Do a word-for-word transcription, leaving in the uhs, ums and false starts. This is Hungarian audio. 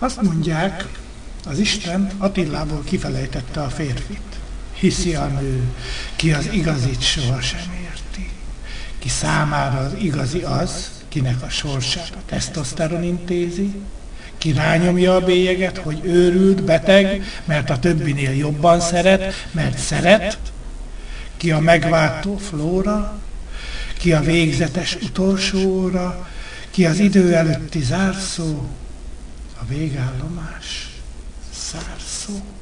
Azt mondják, az Isten Attilából kifelejtette a férfit. Hiszi a nő, ki az igazit sohasem érti. Ki számára az igazi az, kinek a sorsát a tesztoszteron intézi, ki rányomja a bélyeget, hogy őrült, beteg, mert a többinél jobban szeret, mert szeret, ki a megváltó flóra, ki a végzetes utolsóra, ki az idő előtti zárszó, a végállomás szárszó.